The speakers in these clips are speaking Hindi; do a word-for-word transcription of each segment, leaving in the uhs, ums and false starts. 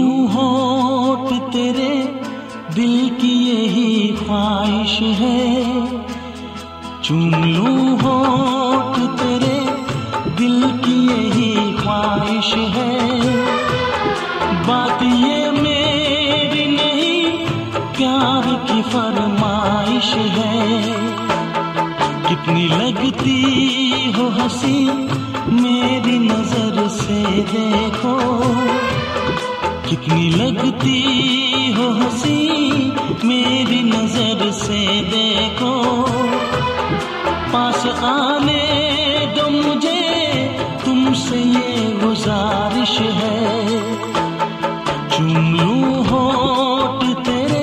लूं होठ तेरे, दिल की यही ख्वाहिश है। चूम लूं होठ तेरे, दिल की यही ख्वाहिश है। बात ये मेरी नहीं, प्यार की फरमाइश है। कितनी लगती हो हंसी, मेरी नजर से देखो। कितनी लगती हो हंसी, मेरी नजर से देखो। पास आने दो मुझे, तुमसे ये गुजारिश है। चूम लूं होठ तेरे।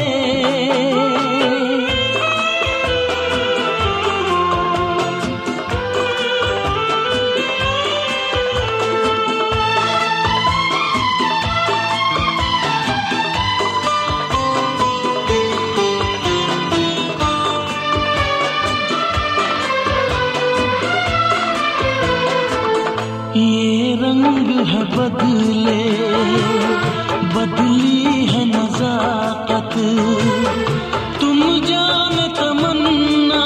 ये रंग है बदले, बदली है नजाकत। तुम जान तमन्ना,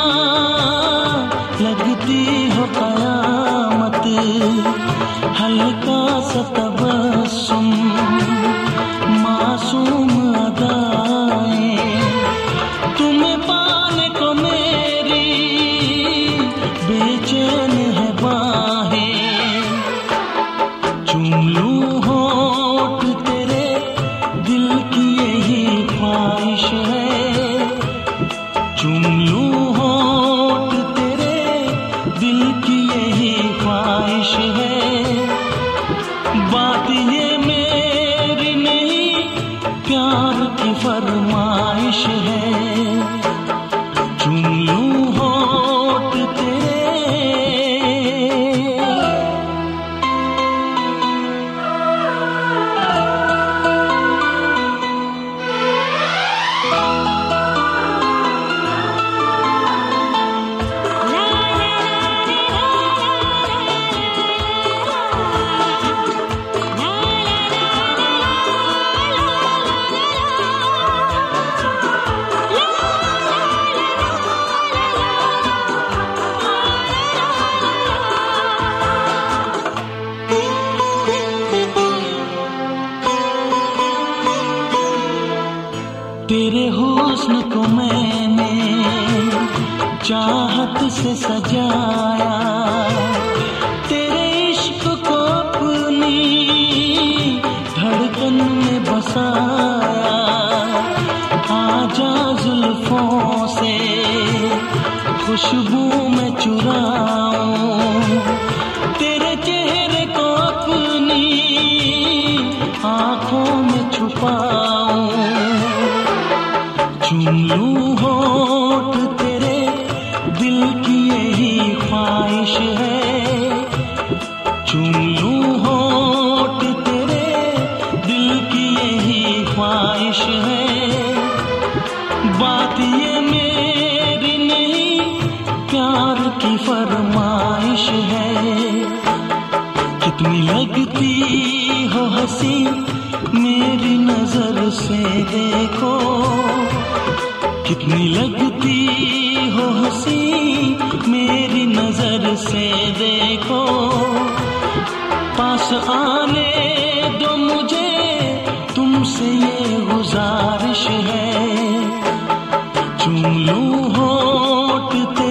लगती हो कयामत। हल्का सा तबस्सुम, मासूम अदाएं। तुम्हें पाने को मेरी बेचैन है बाहें। चूम लूं होठ तेरे, दिल की यही ख्वाहिश है। चूम लूं होठ तेरे, दिल की यही ख्वाहिश है। बात ये मेरी नहीं, प्यार की फरमाइश है। चूम लूं होठ तेरे। तेरे हुस्न को मैंने चाहत से सजाया। तेरे इश्क को अपनी धड़कन में बसाया। आजा जुल्फों से खुशबू में चुराऊं, तेरे चेहरे को अपनी आंखों में छुपाऊं। चूम लूं होठ तेरे, दिल की यही ख्वाहिश है। चूम लूं होठ तेरे, दिल की यही ख्वाहिश है। बात ये मेरी नहीं, प्यार की फरमाइश है। कितनी लगती हो हंसी, मेरी नजर से देखो। कितनी लगती हो हंसी, मेरी नजर से देखो। पास आने दो मुझे, तुमसे ये गुजारिश है। चूम लूं होठ तेरे।